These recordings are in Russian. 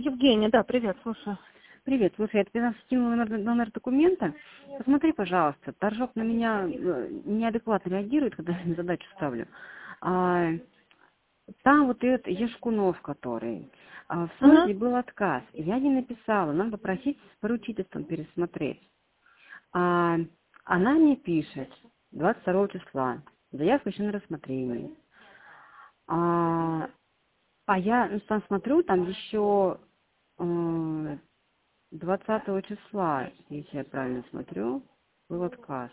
Евгения, да, привет, слушаю. Привет, слушай, я тебе скинула номер документа. Посмотри, пожалуйста, торжок на меня неадекватно реагирует, когда я задачу ставлю. Там вот этот Яшкунов, который, в смысле был отказ. Я не написала, надо попросить с поручительством пересмотреть. Она мне пишет 22 числа, заявка еще на рассмотрение. Я там смотрю, там еще 20 числа, если я правильно смотрю, был отказ.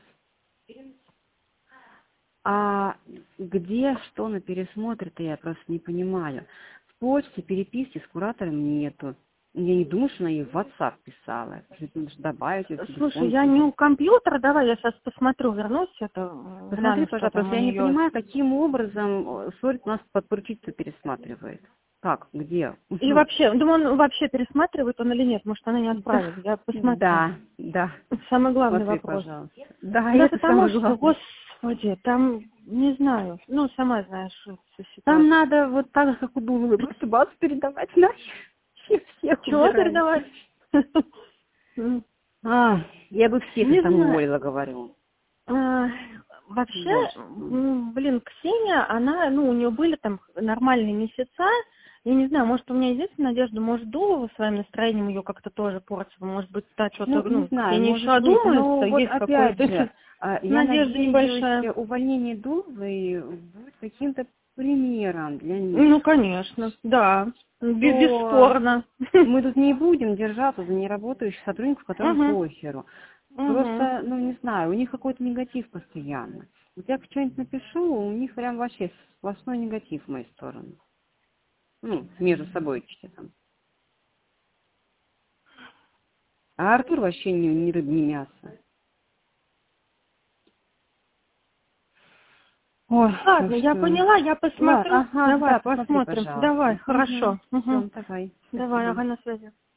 Где что на пересмотре-то, я просто не понимаю. В почте переписки с куратором нету. Я не думаю, что она ей в WhatsApp писала. Нужно добавить ее телефон. Слушай, я не у компьютера, давай я сейчас посмотрю, вернусь, Посмотри, пожалуйста, там у я не нее. понимаю, каким образом Сорит нас под поручительство пересматривает. Как? Где? И вообще, думаю, он вообще пересматривает он или нет, может, она не отправила, я посмотрю. Да. Самый главный Смотри, вопрос. пожалуйста. Да, Да, это потому самое что, главное. господи, там, не знаю, сама знаешь, что ситуация. Там надо вот так же, как у Дуловой, просто бац передавать нафиг. Всех Чего убирать. передавать? Я бы всех Не там знаю. уволила, говорю. Вообще, Ксения, она, у нее были там нормальные месяца. Я не знаю, может, у меня есть надежда, может, Дулова своим настроением ее как-то тоже портила, может быть, та что-то, Не знаю, Ксения может еще быть. одумается, Но вот есть опять какой-то же, я надежда небольшая. надеюсь, увольнение Дуловой будет каким-то примером для них. Ну, конечно, да, бесспорно. Мы тут не будем держаться за неработающих сотрудников, которым похеру. Просто, не знаю, у них какой-то негатив постоянно. Вот я что-нибудь напишу, у них прям вообще сплошной негатив в мою сторону. Между собой там. А Артур вообще ни рыб, ни мясо. Ой, Ладно, я поняла, я посмотрю. Ладно, Давай, посмотри, посмотрим. пожалуйста. Давай, хорошо. Все, давай. Давай, Спасибо. на связи.